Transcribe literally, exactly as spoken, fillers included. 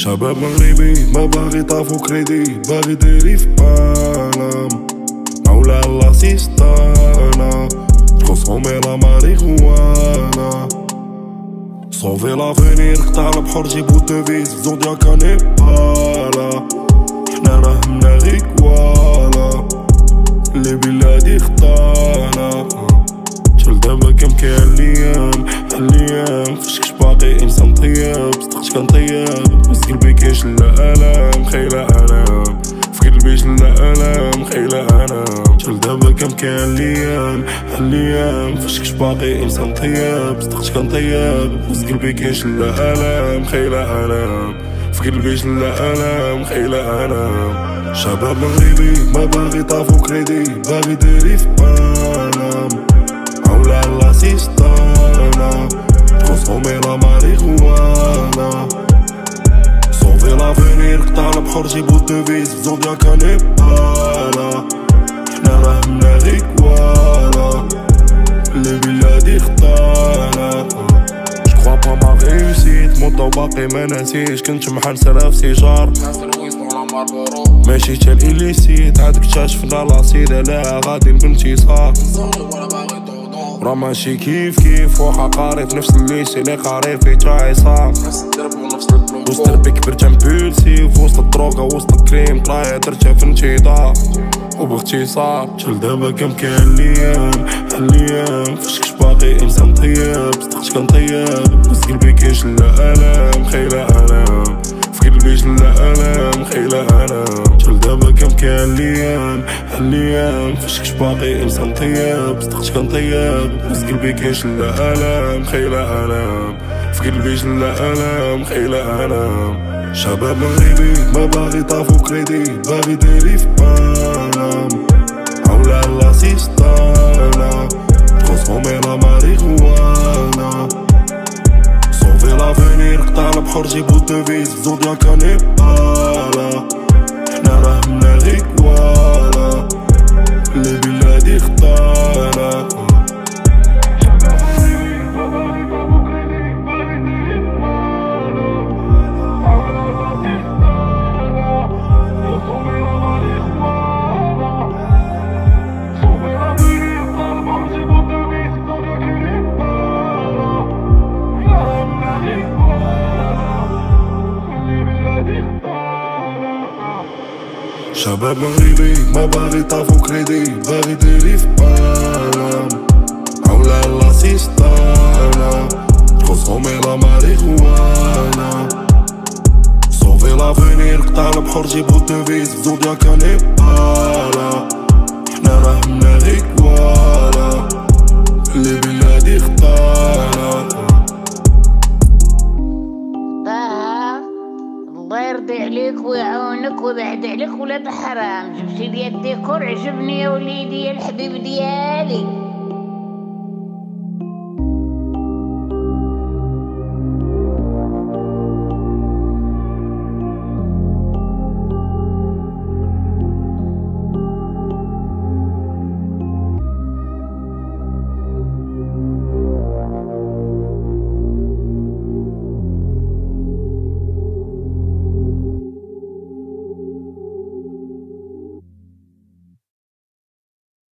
شباب مغربي ما باغي طافو كريدي، باغي ديري في بانام مولا الله سيستانا تكونسومي لا ماريخوانا صوفي لافينير قطع البحر جيبو دوفيز زوديا كانيبالا حنا راهمنا غي كوالا اللي بلادي خطانا شل دابا كم كاين ليام هالليام فشكش باقي انسان طياب صدقت كان طياب بس قلبي كيشلا الام خيلة الام في قلبي شلا الام خيلة الام شل دابا كم كاين ليام هالليام فشكش باقي انسان طياب صدقت كان طياب بس قلبي كيشلا الام خيلة الام في قلبي شلا الام خيلة الام شباب مغربي ما باغي طافو كريدي، باغي ديري في بانام مولا الله سيستانا تكونسومي لا ماريخوانا صوفي لافينير قطع البحر جيبو دوفيز زوديا كانيبالا حنا راهمنا غي كوالا اللي بلادي خطانا جكخوا با ما غيوسيت موطا وباقي ما ناسيش كنت محل سلاف سيجار ماشي تا الإليسيت عاد اكتشفنا لاصيدة لا غادي البنتي صار راه ماشي كيف كيف وخا قاري في نفس الليسي اللي قاري في تا عصام وسط البيك كبرت امبولسيف وسط الدروغا وسط الكريم طرايا درتها في انتظار وباختصار شل دابا كم كاين ليام هالليام فشكش باقي انسان طياب صدقت كان طياب بس قلبي كيشلا الام خيلة الام في قلبي شلا الام خيلة الام شل دابا كم كاين ليام هالليام فشكش باقي انسان طياب صدقت كان طياب بس قلبي كيشلا الام خيلة الام في قلبي شلا الام خيلة الام شباب مغربي ما باغي طافو كريدي، باغي ديري في بانام مولا الله سيستانا تكونسومي لا ماريخوانا صوفي لافينير قطع البحر جيبو دوفيز زوديا كانيبالا حنا راهمنا غي كوالا اللي بلادي خطانا شباب مغربي ما باغي طافو كريدي، باغي ديري في بانام مولا الله سيستانا تكونسومي لا ماريخوانا صوفي لافينير قطع البحر جيبو دوفيز زوديا كانيبالا حنا راهمنا غي كوالا اللي بلادي خطانا الله يرضي عليك ويعاونك ويبعد عليك ولاد حرام، جبتي لي الديكور عجبني يا وليدي يا الحبيب ديالي.